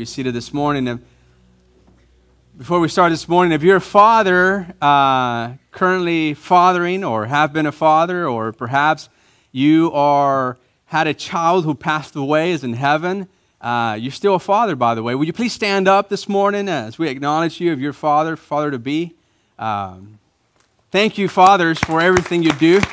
be seated this morning. Before we start this morning, if you're a father, currently fathering or have been a father, or perhaps you had a child who passed away, is in heaven, you're still a father, by the way. Would you please stand up this morning as we acknowledge you of your father-to-be? Thank you, fathers, for everything you do.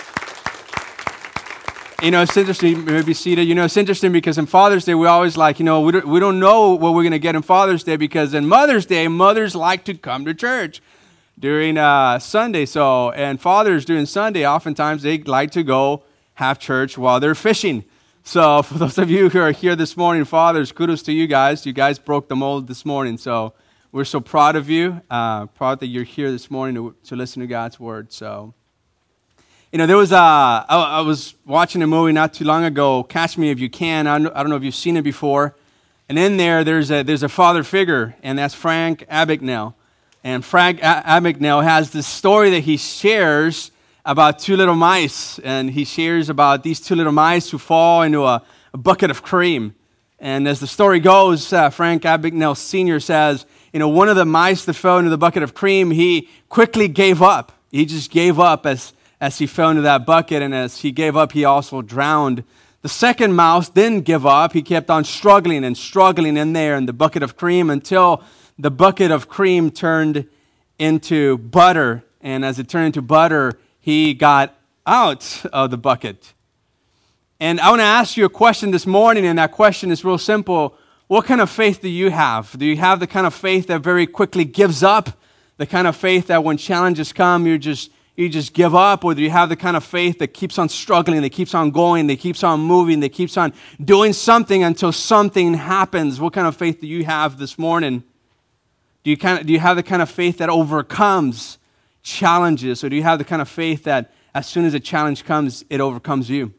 You know, it's interesting, you may be seated. You know, it's interesting because in Father's Day, we always we don't know what we're going to get in Father's Day, because in Mother's Day, mothers like to come to church during Sunday. And fathers during Sunday, oftentimes they like to go have church while they're fishing. So for those of you who are here this morning, fathers, kudos to you guys. You guys broke the mold this morning. So we're so proud of you, proud that you're here this morning to listen to God's word. So, you know, there was I was watching a movie not too long ago, Catch Me If You Can. I don't know if you've seen it before. And in there's a father figure, and that's Frank Abagnale. And Frank Abagnale has this story that he shares about two little mice. And he shares about these two little mice who fall into a bucket of cream. And as the story goes, Frank Abagnale Sr. says, you know, one of the mice that fell into the bucket of cream, he quickly gave up. He just gave up as he fell into that bucket, and as he gave up, he also drowned. The second mouse didn't give up. He kept on struggling and struggling in there in the bucket of cream until the bucket of cream turned into butter. And as it turned into butter, he got out of the bucket. And I want to ask you a question this morning, and that question is real simple. What kind of faith do you have? Do you have the kind of faith that very quickly gives up? The kind of faith that when challenges come, you just give up? Or do you have the kind of faith that keeps on struggling, that keeps on going, that keeps on moving, that keeps on doing something until something happens? What kind of faith do you have this morning? Do you have the kind of faith that overcomes challenges? Or do you have the kind of faith that as soon as a challenge comes, it overcomes you?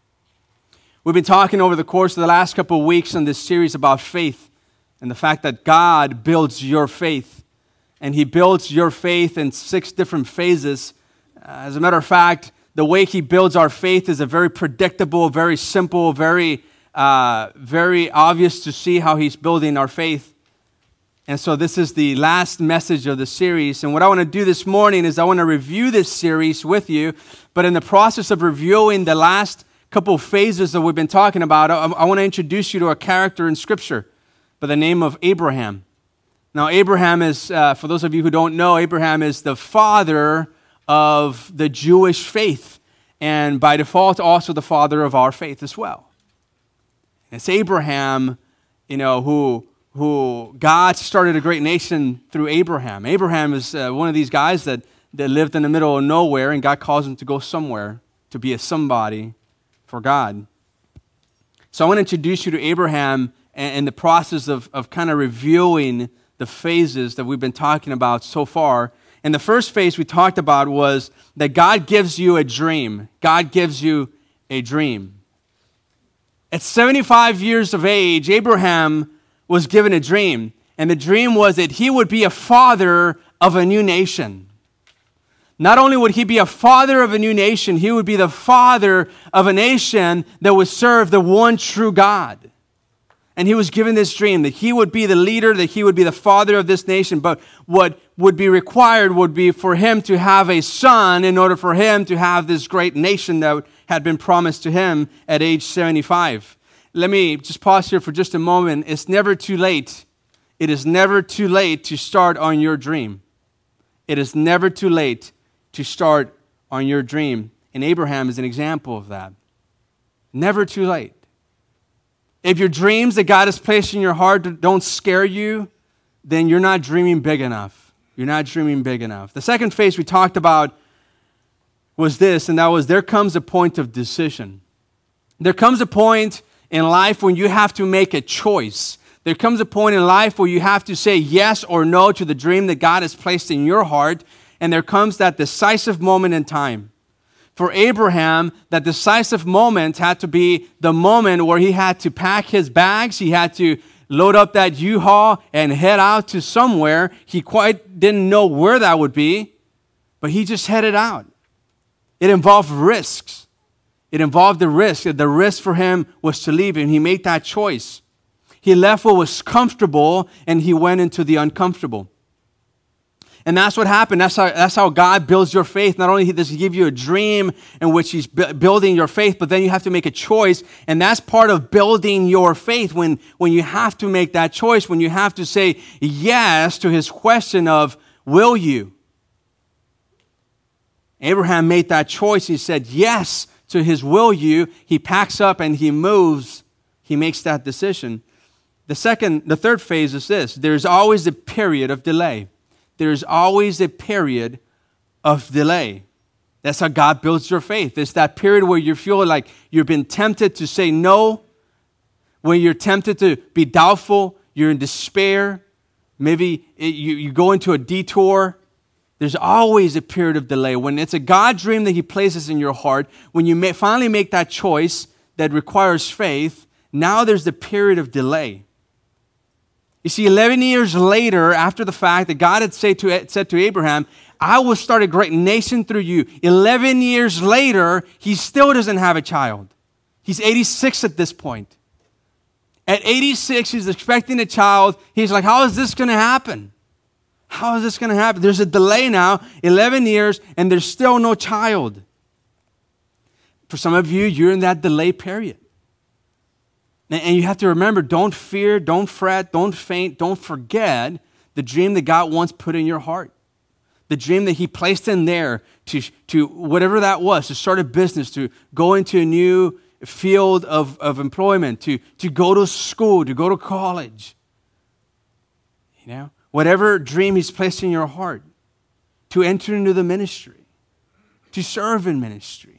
We've been talking over the course of the last couple of weeks in this series about faith and the fact that God builds your faith. And He builds your faith in 6 different phases. As a matter of fact, the way He builds our faith is a very predictable, very simple, very obvious to see how He's building our faith. And so this is the last message of the series. And what I want to do this morning is I want to review this series with you. But in the process of reviewing the last couple of phases that we've been talking about, I want to introduce you to a character in Scripture by the name of Abraham. Now, Abraham is, for those of you who don't know, Abraham is the father of the Jewish faith, and by default, also the father of our faith as well. And it's Abraham, you know, who God started a great nation through Abraham. Abraham is one of these guys that lived in the middle of nowhere, and God calls him to go somewhere, to be a somebody for God. So I want to introduce you to Abraham and the process of kind of reviewing the phases that we've been talking about so far. And the first phase we talked about was that God gives you a dream. God gives you a dream. At 75 years of age, Abraham was given a dream. And the dream was that he would be a father of a new nation. Not only would he be a father of a new nation, he would be the father of a nation that would serve the one true God. And he was given this dream that he would be the leader, that he would be the father of this nation. But what would be required would be for him to have a son in order for him to have this great nation that had been promised to him at age 75. Let me just pause here for just a moment. It's never too late. It is never too late to start on your dream. It is never too late to start on your dream. And Abraham is an example of that. Never too late. If your dreams that God has placed in your heart don't scare you, then you're not dreaming big enough. You're not dreaming big enough. The second phase we talked about was this, and that was there comes a point of decision. There comes a point in life when you have to make a choice. There comes a point in life where you have to say yes or no to the dream that God has placed in your heart, and there comes that decisive moment in time. For Abraham, that decisive moment had to be the moment where he had to pack his bags, he had to load up that U-Haul and head out to somewhere. He quite didn't know where that would be, but he just headed out. It involved risks. It involved the risk. The risk for him was to leave, and he made that choice. He left what was comfortable and he went into the uncomfortable. And that's what happened. That's how God builds your faith. Not only does he give you a dream in which he's building your faith, but then you have to make a choice. And that's part of building your faith when you have to make that choice, when you have to say yes to his question of, will you? Abraham made that choice. He said yes to his will you. He packs up and he moves. He makes that decision. The third phase is this. There's always a period of delay. There's always a period of delay. That's how God builds your faith. It's that period where you feel like you've been tempted to say no, when you're tempted to be doubtful, you're in despair, maybe you go into a detour. There's always a period of delay. When it's a God dream that he places in your heart, when you finally make that choice that requires faith, now there's the period of delay. You see, 11 years later, after the fact that God had said to Abraham, I will start a great nation through you. 11 years later, he still doesn't have a child. He's 86 at this point. At 86, he's expecting a child. He's like, how is this going to happen? How is this going to happen? There's a delay now, 11 years, and there's still no child. For some of you, you're in that delay period. And you have to remember, don't fear, don't fret, don't faint, don't forget the dream that God once put in your heart. The dream that he placed in there to whatever that was, to start a business, to go into a new field of employment, to go to school, to go to college. You know, whatever dream he's placed in your heart, to enter into the ministry, to serve in ministry.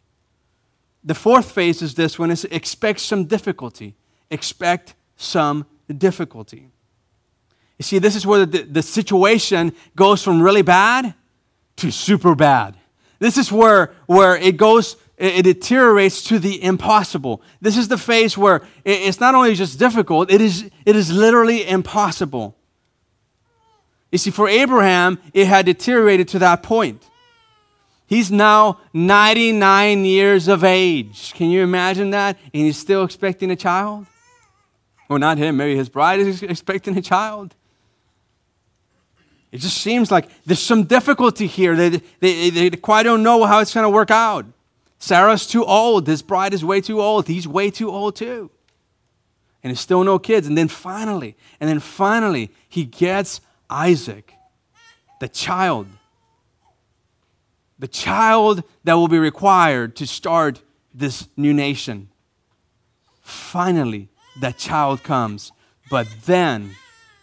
The fourth phase is this one, is expect some difficulty. Expect some difficulty. You see, this is where the situation goes from really bad to super bad. This is where it goes, it deteriorates to the impossible. This is the phase where it's not only just difficult, it is literally impossible. You see, for Abraham, it had deteriorated to that point. He's now 99 years of age. Can you imagine that? And he's still expecting a child? Well, not him. Maybe his bride is expecting a child. It just seems like there's some difficulty here. They quite don't know how it's going to work out. Sarah's too old. His bride is way too old. He's way too old too. And there's still no kids. And then finally, he gets Isaac, the child. The child that will be required to start this new nation. Finally, that child comes. But then,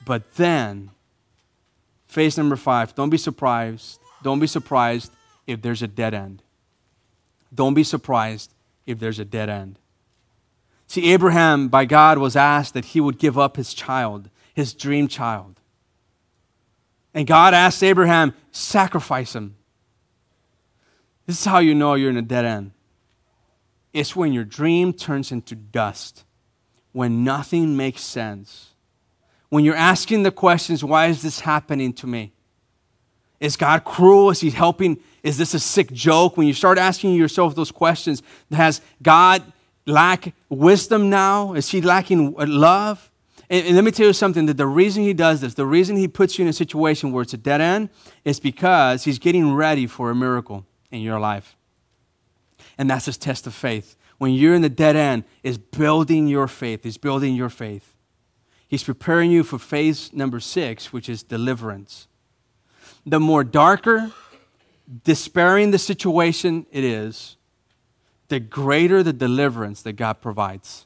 phase number 5, don't be surprised. Don't be surprised if there's a dead end. Don't be surprised if there's a dead end. See, Abraham, by God, was asked that he would give up his child, his dream child. And God asked Abraham, sacrifice him. This is how you know you're in a dead end. It's when your dream turns into dust, when nothing makes sense, when you're asking the questions, why is this happening to me? Is God cruel? Is he helping? Is this a sick joke? When you start asking yourself those questions, has God lack wisdom now? Is he lacking love? And let me tell you something, that the reason he does this, the reason he puts you in a situation where it's a dead end, is because he's getting ready for a miracle in your life. And that's his test of faith. When you're in the dead end, is building your faith. He's building your faith. He's preparing you for phase number 6, which is deliverance. The more darker, despairing the situation it is, the greater the deliverance that God provides.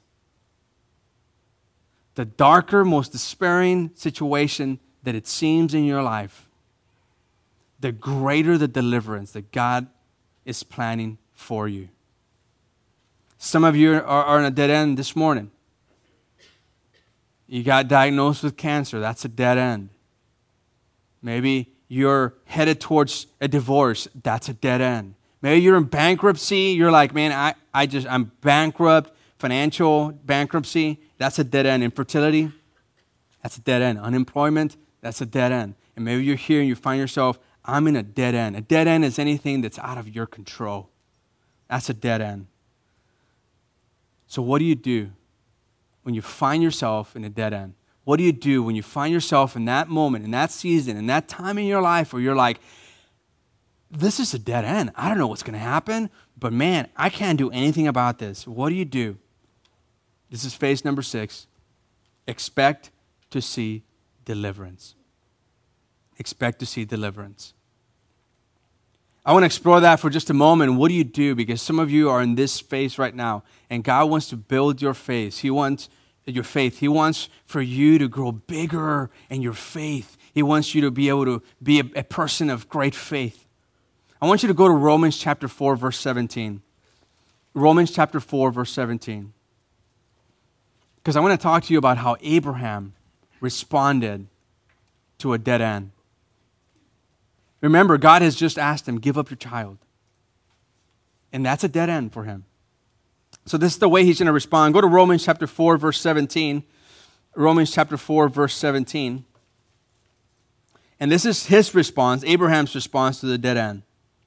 The darker, most despairing situation that it seems in your life, the greater the deliverance that God is planning for you. Some of you are in a dead end this morning. You got diagnosed with cancer. That's a dead end. Maybe you're headed towards a divorce. That's a dead end. Maybe you're in bankruptcy. You're like, man, I'm bankrupt, financial bankruptcy. That's a dead end. Infertility, that's a dead end. Unemployment, that's a dead end. And maybe you're here and you find yourself, I'm in a dead end. A dead end is anything that's out of your control. That's a dead end. So what do you do? when you find yourself in a dead end? What do you do when you find yourself in that moment, in that season, in that time in your life where you're like, this is a dead end. I don't know what's going to happen, but man, I can't do anything about this. What do you do? This is phase number 6. Expect to see deliverance. Expect to see deliverance. I want to explore that for just a moment. What do you do? Because some of you are in this phase right now, and God wants to build your faith. He wants your faith. He wants for you to grow bigger in your faith. He wants you to be able to be a person of great faith. I want you to go to Romans chapter 4, verse 17. Romans chapter 4, verse 17. Because I want to talk to you about how Abraham responded to a dead end. Remember, God has just asked him, give up your child. And that's a dead end for him. So this is the way he's going to respond. Go to Romans chapter 4, verse 17. Romans chapter 4, verse 17. And this is his response, Abraham's response to the dead end.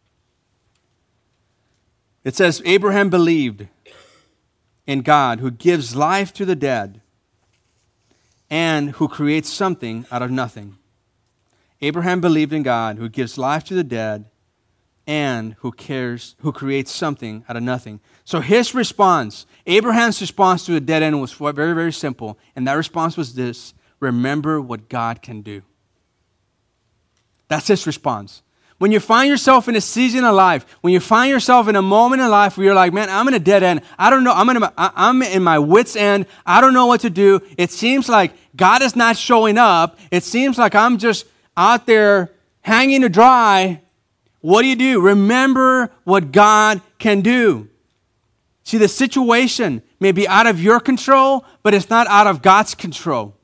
It says, Abraham believed in God who gives life to the dead and who creates something out of nothing. Abraham believed in God who gives life to the dead and who creates something out of nothing. So his response, Abraham's response to the dead end was very, very simple. And that response was this: remember what God can do. That's his response. When you find yourself in a season of life, when you find yourself in a moment in life where you're like, man, I'm in a dead end. I don't know. I'm in my wit's end. I don't know what to do. It seems like God is not showing up. It seems like I'm just out there hanging to dry. What do? Remember what God can do. See, the situation may be out of your control, but it's not out of God's control.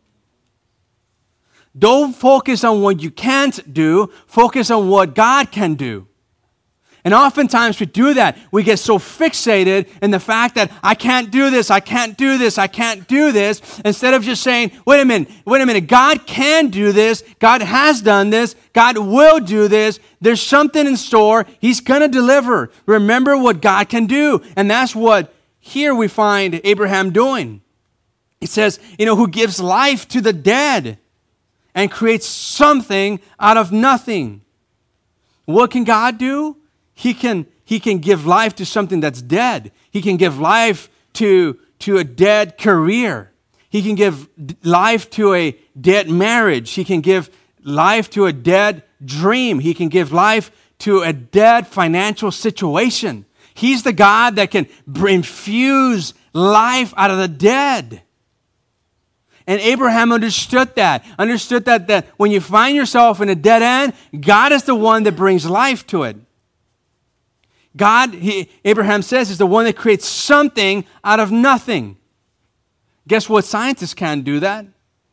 Don't focus on what you can't do. Focus on what God can do. And oftentimes we do that. We get so fixated in the fact that I can't do this, I can't do this, I can't do this, instead of just saying, wait a minute, God can do this, God has done this, God will do this, there's something in store, He's going to deliver. Remember what God can do. And that's what here we find Abraham doing. It says, who gives life to the dead and creates something out of nothing. What can God do? He can give life to something that's dead. He can give life to a dead career. He can give life to a dead marriage. He can give life to a dead dream. He can give life to a dead financial situation. He's the God that can infuse life out of the dead. And Abraham understood that when you find yourself in a dead end, God is the one that brings life to it. God, Abraham says, is the one that creates something out of nothing. Guess what? Scientists can't do that.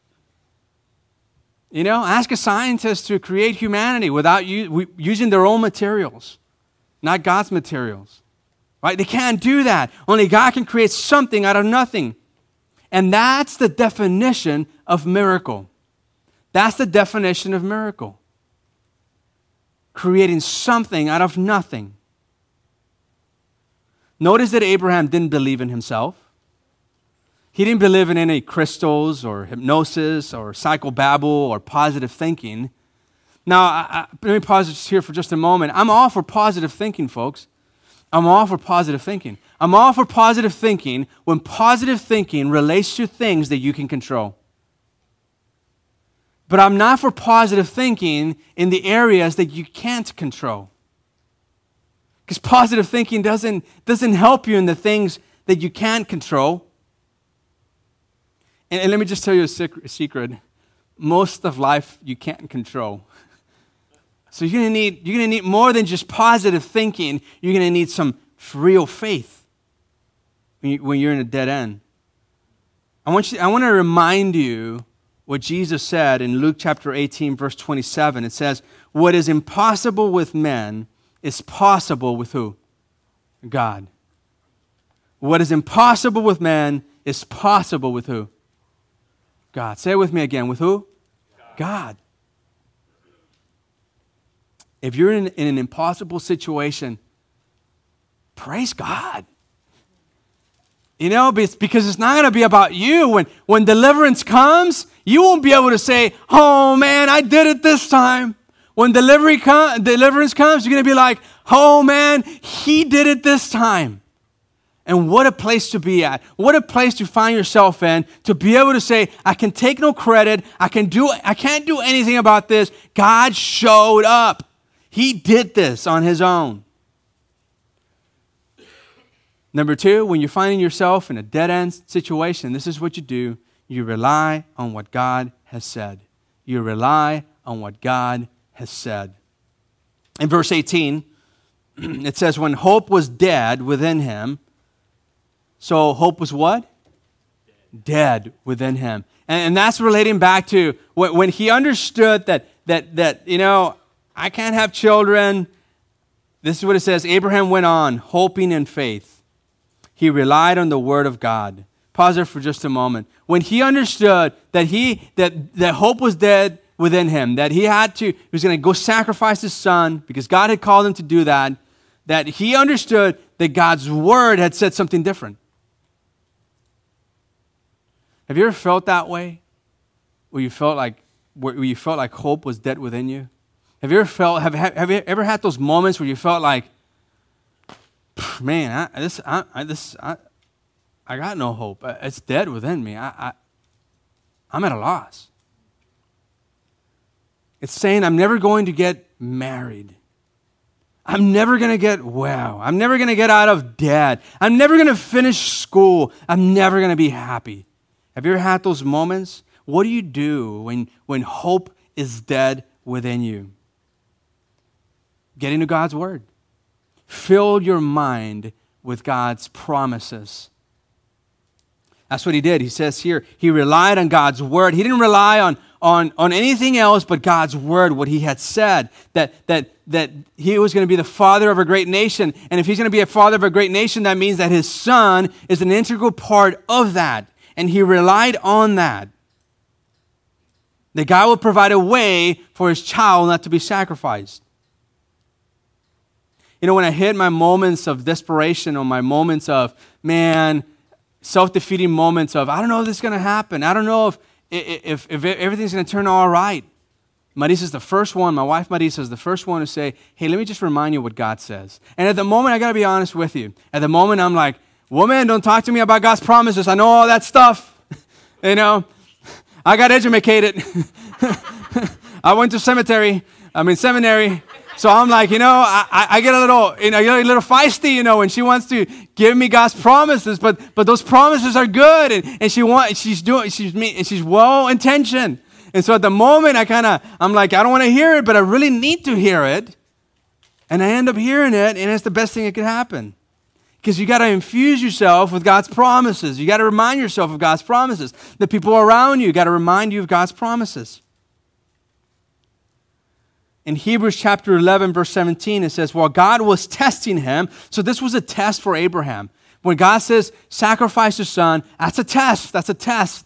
Ask a scientist to create humanity without using their own materials, not God's materials. Right? They can't do that. Only God can create something out of nothing. And that's the definition of miracle. That's the definition of miracle. Creating something out of nothing. Notice that Abraham didn't believe in himself. He didn't believe in any crystals or hypnosis or psychobabble or positive thinking. Now, let me pause this here for just a moment. I'm all for positive thinking, folks. I'm all for positive thinking. I'm all for positive thinking when positive thinking relates to things that you can control. But I'm not for positive thinking in the areas that you can't control. Because positive thinking doesn't help you in the things that you can't control. And let me just tell you a secret. Most of life you can't control. So you're gonna need more than just positive thinking. You're gonna need some real faith when you're in a dead end. I want to remind you what Jesus said in Luke chapter 18, verse 27. It says, "What is impossible with men is possible with who? God. What is impossible with man is possible with who? God." Say it with me again. With who? God. If you're in an impossible situation, praise God. Because it's not going to be about you. When deliverance comes, you won't be able to say, oh man, I did it this time. When deliverance comes, you're going to be like, oh man, he did it this time. And what a place to be at. What a place to find yourself in, to be able to say, I can take no credit. I can't do anything about this. God showed up. He did this on his own. Number 2, when you're finding yourself in a dead-end situation, this is what you do. You rely on what God has said. You rely on what God has said. In verse 18, it says, when hope was dead within him. So hope was what? Dead within him. And that's relating back to when he understood that I can't have children. This is what it says. Abraham went on, hoping in faith. He relied on the word of God. Pause there for just a moment. When he understood that hope was dead within him, that he was going to go sacrifice his son because God had called him to do that he understood that God's word had said something different. Have you ever felt that way? Where you felt like hope was dead within you? Have you ever had those moments where you felt like, man, I got no hope. It's dead within me. I'm at a loss. It's saying I'm never going to get married. I'm never going to get well. I'm never going to get out of debt. I'm never going to finish school. I'm never going to be happy. Have you ever had those moments? What do you do when hope is dead within you? Get into God's word. Fill your mind with God's promises. That's what he did. He says here, he relied on God's word. He didn't rely on anything else but God's word, what he had said, that he was going to be the father of a great nation. And if he's going to be a father of a great nation, that means that his son is an integral part of that. And he relied on that. That God will provide a way for his child not to be sacrificed. When I hit my moments of desperation or my moments of, self-defeating moments of, I don't know if this is going to happen. I don't know if everything's going to turn all right. Marisa's the first one, my wife Marisa is the first one to say, hey, let me just remind you what God says. And at the moment, I got to be honest with you. At the moment, I'm like, woman, don't talk to me about God's promises. I know all that stuff. I got educated. I went to seminary. So I'm like, I get a little feisty, when she wants to give me God's promises, but those promises are good, and she's well intentioned. And so at the moment, I'm like, I don't want to hear it, but I really need to hear it, and I end up hearing it, and it's the best thing that could happen, because you got to infuse yourself with God's promises. You got to remind yourself of God's promises. The people around you got to remind you of God's promises. In Hebrews chapter 11, verse 17, it says, well, God was testing him. So this was a test for Abraham. When God says, sacrifice your son, that's a test. That's a test.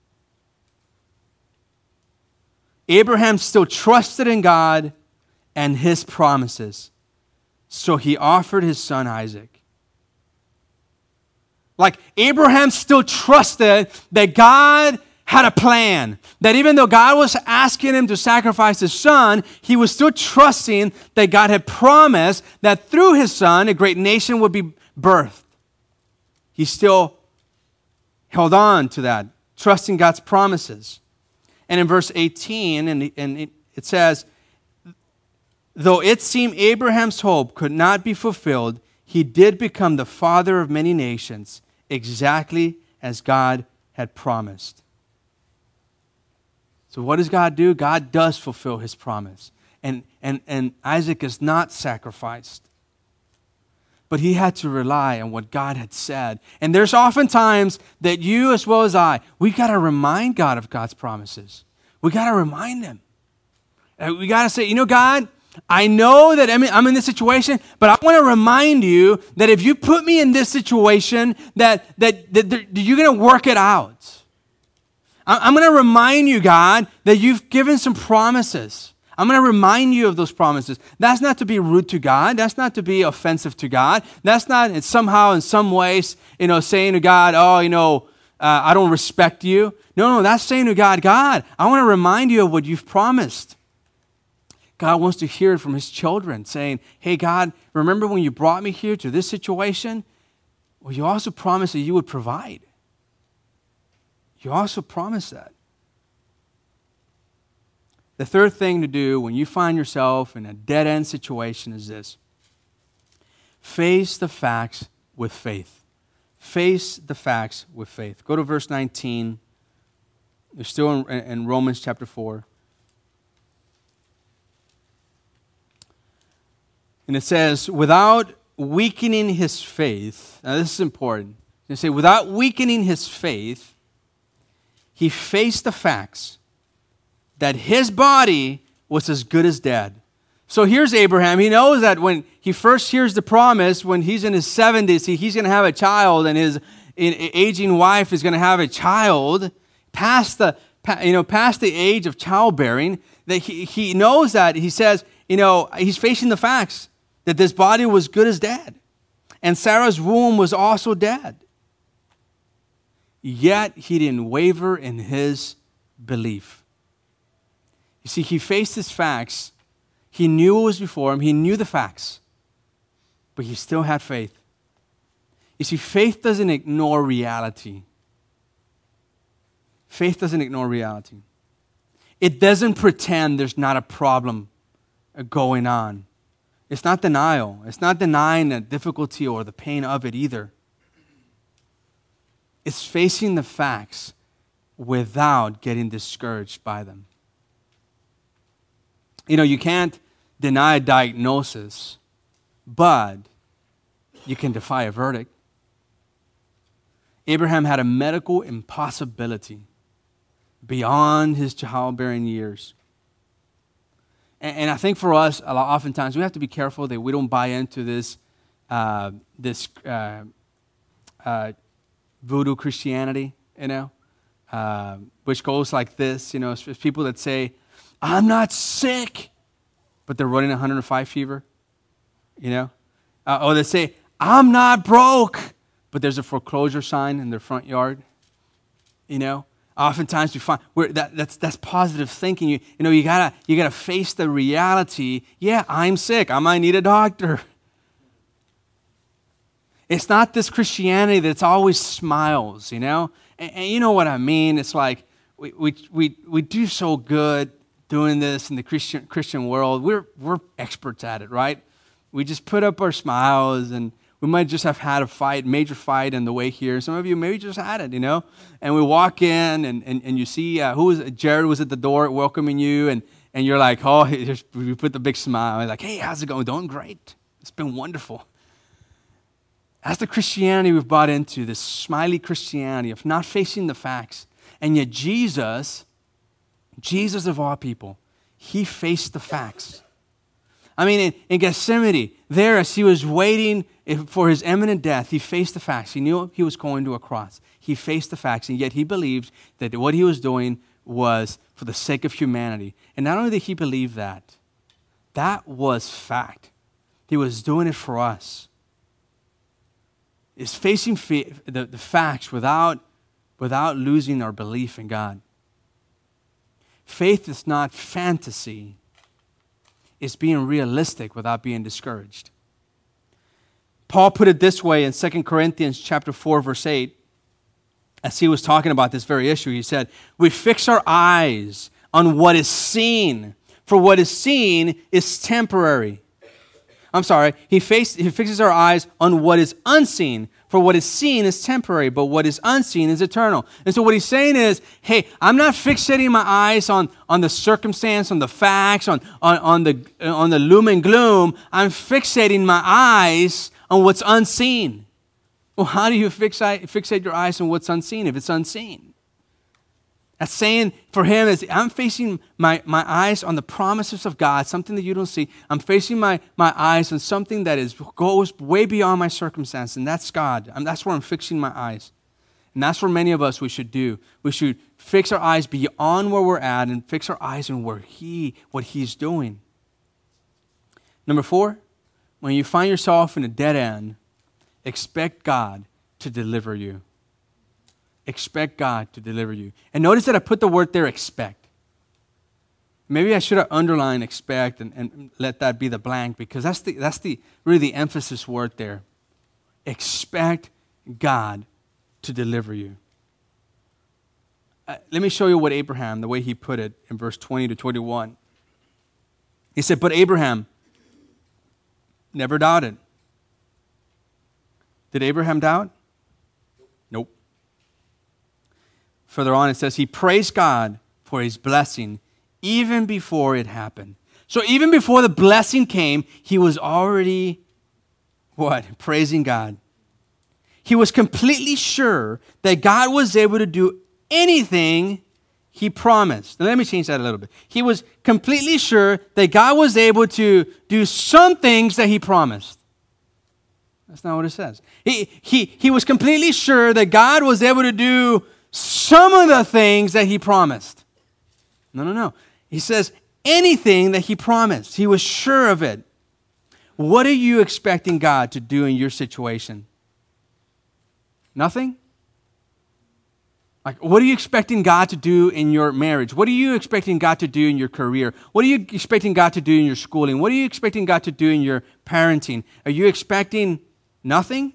Abraham still trusted in God and his promises. So he offered his son Isaac. Like Abraham still trusted that God had a plan. That even though God was asking him to sacrifice his son, he was still trusting that God had promised that through his son, a great nation would be birthed. He still held on to that, trusting God's promises. And in verse 18, it says, though it seemed Abraham's hope could not be fulfilled, he did become the father of many nations, exactly as God had promised. So what does God do? God does fulfill his promise. And Isaac is not sacrificed. But he had to rely on what God had said. And there's often times that you as well as I, we've got to remind God of God's promises. We got to remind him. We got to say, God, I know that I'm in this situation, but I want to remind you that if you put me in this situation, that you're going to work it out. I'm going to remind you, God, that you've given some promises. I'm going to remind you of those promises. That's not to be rude to God. That's not to be offensive to God. That's not somehow in some ways, saying to God, I don't respect you. No, that's saying to God, God, I want to remind you of what you've promised. God wants to hear it from his children saying, hey, God, remember when you brought me here to this situation? Well, you also promised that you would provide. You also promised that. The third thing to do when you find yourself in a dead-end situation is this. Face the facts with faith. Face the facts with faith. Go to verse 19. We're still in Romans chapter 4. And it says, without weakening his faith, now this is important. They say, without weakening his faith, he faced the facts that his body was as good as dead. So here's Abraham. He knows that when he first hears the promise, when he's in his 70s, he's going to have a child, and his aging wife is going to have a child past the age of childbearing. That he knows that. He says, he's facing the facts that this body was good as dead, and Sarah's womb was also dead. Yet he didn't waver in his belief. You see, he faced his facts. He knew what was before him. He knew the facts. But he still had faith. You see, faith doesn't ignore reality. Faith doesn't ignore reality. It doesn't pretend there's not a problem going on. It's not denial. It's not denying the difficulty or the pain of it either. It's facing the facts without getting discouraged by them. You can't deny a diagnosis, but you can defy a verdict. Abraham had a medical impossibility beyond his childbearing years. And I think for us, oftentimes, we have to be careful that we don't buy into this voodoo Christianity, which goes like this, it's people that say, I'm not sick, but they're running 105 fever, or they say, I'm not broke, but there's a foreclosure sign in their front yard, Oftentimes we find that's positive thinking. You gotta face the reality. Yeah, I'm sick. I might need a doctor. It's not this Christianity that's always smiles, and you know what I mean. It's like we do so good doing this in the Christian world. We're experts at it, right? We just put up our smiles, and we might just have had a major fight on the way here. Some of you maybe just had it, And we walk in, and you see Jared was at the door welcoming you, and you're like, oh, we put the big smile. Like, hey, how's it going? Doing great. It's been wonderful. That's the Christianity we've bought into, this smiley Christianity of not facing the facts. And yet Jesus of all people, he faced the facts. I mean, in Gethsemane, there as he was waiting for his imminent death, he faced the facts. He knew he was going to a cross. He faced the facts, and yet he believed that what he was doing was for the sake of humanity. And not only did he believe that was fact. He was doing it for us. It's facing the facts without losing our belief in God. Faith is not fantasy. It's being realistic without being discouraged. Paul put it this way in 2 Corinthians chapter 4, verse 8. As he was talking about this very issue, he said, we fix our eyes on what is seen, for what is seen is temporary. He fixes our eyes on what is unseen, for what is seen is temporary, but what is unseen is eternal. And so what he's saying is, hey, I'm not fixating my eyes on the circumstance, on the facts, on the loom and gloom. I'm fixating my eyes on what's unseen. Well, how do you fixate your eyes on what's unseen if it's unseen? That's saying for him is I'm facing my eyes on the promises of God, something that you don't see. I'm facing my eyes on something that goes way beyond my circumstance, and that's God. That's where I'm fixing my eyes. And that's what many of us we should do. We should fix our eyes beyond where we're at and fix our eyes on what He's doing. Number 4, when you find yourself in a dead end, expect God to deliver you. Expect God to deliver you. And notice that I put the word there, expect. Maybe I should have underlined expect and let that be the blank, because that's really the emphasis word there. Expect God to deliver you. Let me show you what Abraham, the way he put it in verse 20 to 21. He said, but Abraham never doubted. Did Abraham doubt? Nope. Further on it says he praised God for his blessing even before it happened. So even before the blessing came, he was already, what? Praising God. He was completely sure that God was able to do anything He promised. Now let me change that a little bit. He was completely sure that God was able to do some things that He promised. That's not what it says. He was completely sure that God was able to do some of the things that He promised. No. He says anything that He promised. He was sure of it. What are you expecting God to do in your situation? Nothing? Like, what are you expecting God to do in your marriage? What are you expecting God to do in your career? What are you expecting God to do in your schooling? What are you expecting God to do in your parenting? Are you expecting nothing?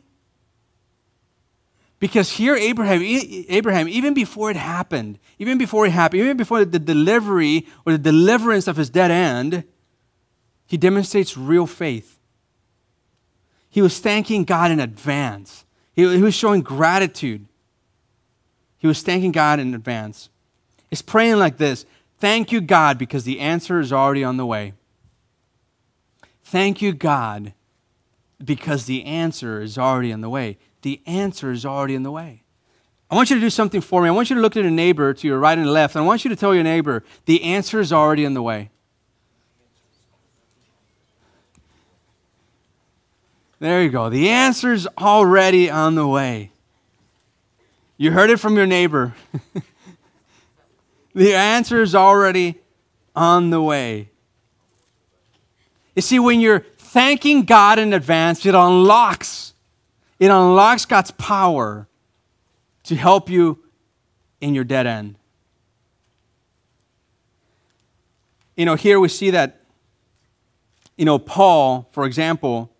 Because here Abraham, even before it happened, even before the delivery or the deliverance of his dead end, he demonstrates real faith. He was thanking God in advance. He was showing gratitude. He was thanking God in advance. He's praying like this: thank you, God, because the answer is already on the way. Thank you, God, because the answer is already on the way. The answer is already in the way. I want you to do something for me. I want you to look at a neighbor to your right and left, and I want you to tell your neighbor, the answer is already in the way. There you go. The answer is already on the way. You heard it from your neighbor. The answer is already on the way. You see, when you're thanking God in advance, it unlocks God's power to help you in your dead end. Here we see that, Paul, for example,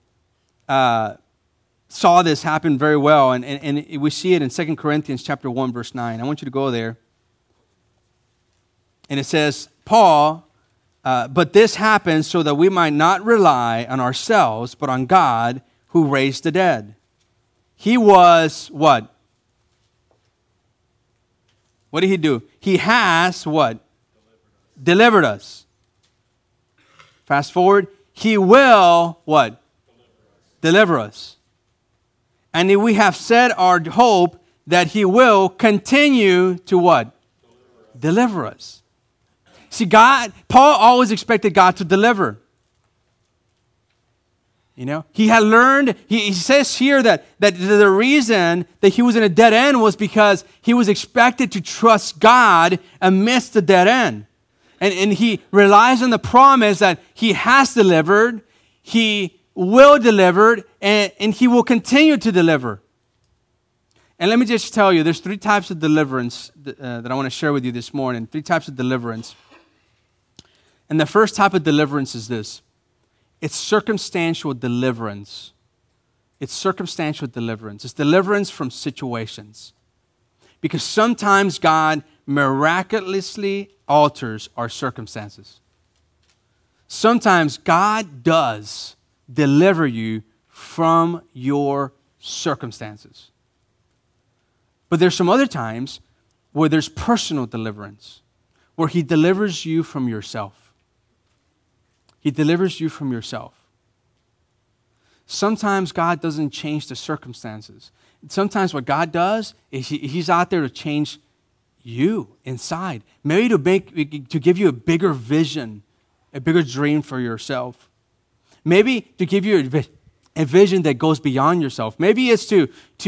saw this happen very well, and we see it in 2 Corinthians chapter 1, verse 9. I want you to go there. And it says, Paul, but this happened so that we might not rely on ourselves, but on God who raised the dead. He was what? What did He do? He has what? Delivered us. Fast forward. He will what? Deliver us. And we have set our hope that He will continue to what? Deliver us. See, Paul always expected God to deliver. He had learned, he says here that the reason that he was in a dead end was because he was expected to trust God amidst the dead end. And he relies on the promise that He has delivered, He will deliver, and He will continue to deliver. And let me just tell you, there's 3 types of deliverance that I want to share with you this morning. 3 types of deliverance. And the first type of deliverance is this. It's circumstantial deliverance. It's circumstantial deliverance. It's deliverance from situations. Because sometimes God miraculously alters our circumstances. Sometimes God does deliver you from your circumstances. But there's some other times where there's personal deliverance, where He delivers you from yourself. He delivers you from yourself. Sometimes God doesn't change the circumstances. Sometimes what God does is He's out there to change you inside. Maybe to give you a bigger vision, a bigger dream for yourself. Maybe to give you a vision that goes beyond yourself. Maybe it's to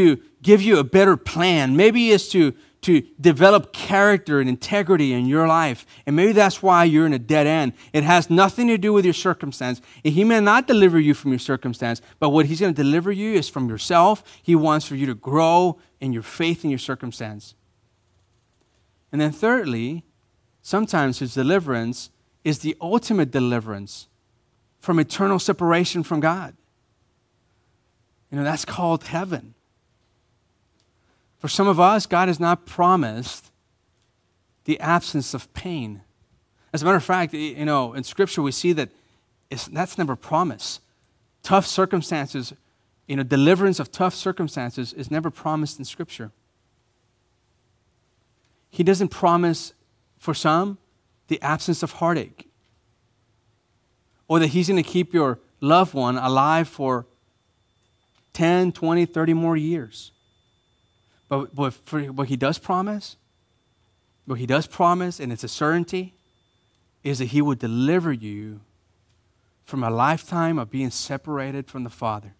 give you a better plan. Maybe it's to develop character and integrity in your life. And maybe that's why you're in a dead end. It has nothing to do with your circumstance. And he may not deliver you from your circumstance, but what he's going to deliver you is from yourself. He wants for you to grow in your faith in your circumstance. And then thirdly, sometimes his deliverance is the ultimate deliverance from eternal separation from God. That's called heaven. For some of us, God has not promised the absence of pain. As a matter of fact, in Scripture we see that that's never promised. Tough circumstances, deliverance of tough circumstances is never promised in Scripture. He doesn't promise, for some, the absence of heartache, or that he's going to keep your loved one alive for 10, 20, 30 more years. But what he does promise, and it's a certainty, is that he will deliver you from a lifetime of being separated from the Father.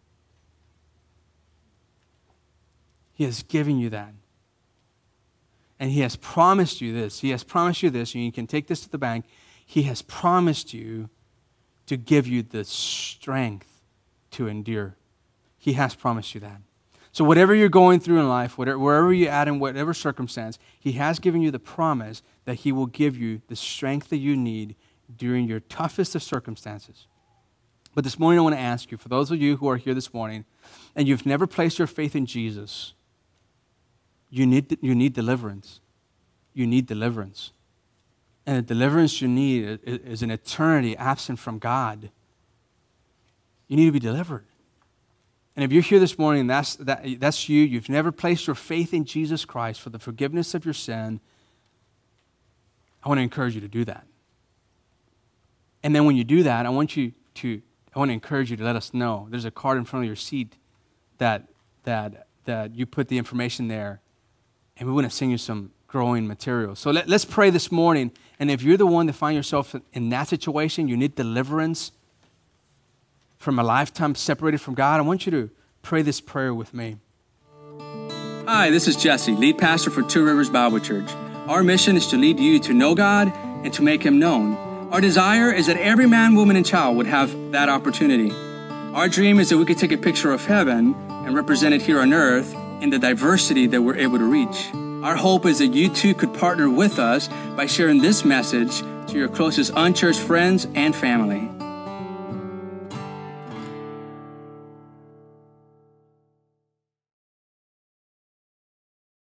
He has given you that. And he has promised you this. He has promised you this, and you can take this to the bank. He has promised you to give you the strength to endure. He has promised you that. So whatever you're going through in life, wherever you're at in whatever circumstance, he has given you the promise that he will give you the strength that you need during your toughest of circumstances. But this morning I want to ask you, for those of you who are here this morning, and you've never placed your faith in Jesus, you need deliverance. You need deliverance. And the deliverance you need is an eternity absent from God. You need to be delivered. And if you're here this morning, that's you. You've never placed your faith in Jesus Christ for the forgiveness of your sin. I want to encourage you to do that. And then when you do that, I want to encourage you to let us know. There's a card in front of your seat that you put the information there, and we want to send you some growing material. So let's pray this morning. And if you're the one that find yourself in that situation, you need deliverance from a lifetime separated from God, I want you to pray this prayer with me. Hi, this is Jesse, lead pastor for Two Rivers Bible Church. Our mission is to lead you to know God and to make him known. Our desire is that every man, woman, and child would have that opportunity. Our dream is that we could take a picture of heaven and represent it here on earth in the diversity that we're able to reach. Our hope is that you too could partner with us by sharing this message to your closest unchurched friends and family.